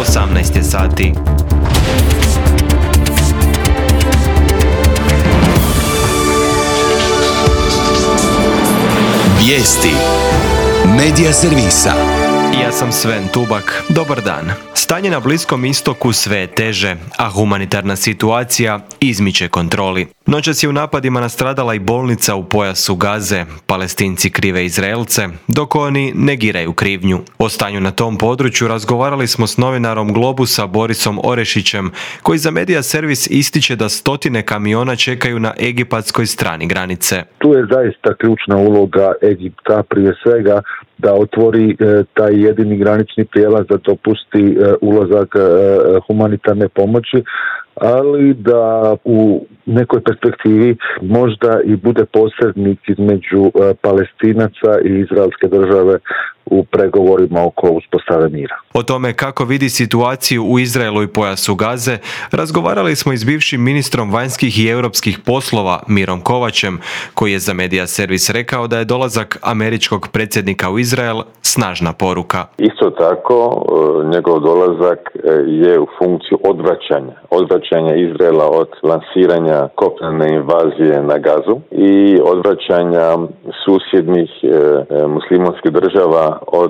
18 je sati. Vijesti Medija servisa. Ja sam Sven Tubak. Dobar dan. Stanje na Bliskom istoku sve je teže, a humanitarna situacija izmiče kontroli. Noćas je u napadima nastradala i bolnica u pojasu Gaze. Palestinci krive Izraelce, dok oni negiraju krivnju. O stanju na tom području razgovarali smo s novinarom Globusa Borisom Orešićem, koji za Medija servis ističe da stotine kamiona čekaju na egipatskoj strani granice. Tu je zaista ključna uloga Egipta, prije svega da otvori taj jedini granični prijelaz, da dopusti ulazak humanitarne pomoći, ali da u nekoj perspektivi možda i bude posrednik između Palestinaca i izraelske države u pregovorima oko uspostave mira. O tome kako vidi situaciju u Izraelu i pojasu Gaze razgovarali smo i s bivšim ministrom vanjskih i europskih poslova Mirom Kovačem, koji je za Medija servis rekao da je dolazak američkog predsjednika u Izrael snažna poruka. Isto tako, njegov dolazak je u funkciju odvraćanja Izraela od lansiranja kopnene invazije na Gazu i odvraćanja susjednih muslimanskih država od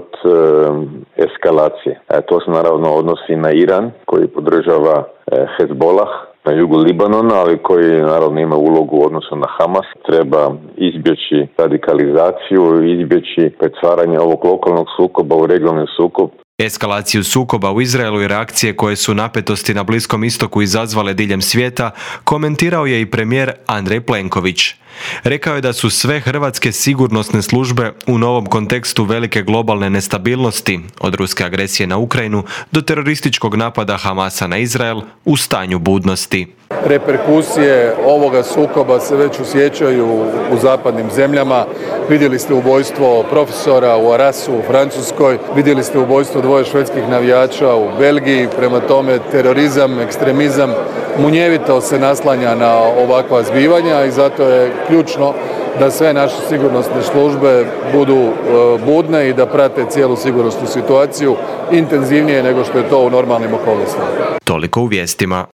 eskalacije. To se naravno odnosi na Iran, koji podržava Hezbollah na jugu Libanona, ali koji naravno ima ulogu u odnosu na Hamas. Treba izbjeći radikalizaciju, izbjeći pretvaranje ovog lokalnog sukoba u regionalni sukob. Eskalaciju sukoba u Izraelu i reakcije koje su napetosti na Bliskom istoku izazvale diljem svijeta komentirao je i premijer Andrej Plenković. Rekao je da su sve hrvatske sigurnosne službe u novom kontekstu velike globalne nestabilnosti, od ruske agresije na Ukrajinu do terorističkog napada Hamasa na Izrael, u stanju budnosti. Reperkusije ovoga sukoba se već osjećaju u zapadnim zemljama. Vidjeli ste ubojstvo profesora u Arasu u Francuskoj, vidjeli ste ubojstvo 2 švedskih navijača u Belgiji. Prema tome, terorizam, ekstremizam munjevito se naslanja na ovakva zbivanja i zato je ključno da sve naše sigurnosne službe budu budne i da prate cijelu sigurnosnu situaciju intenzivnije nego što je to u normalnim okolnostima. Toliko u vijestima.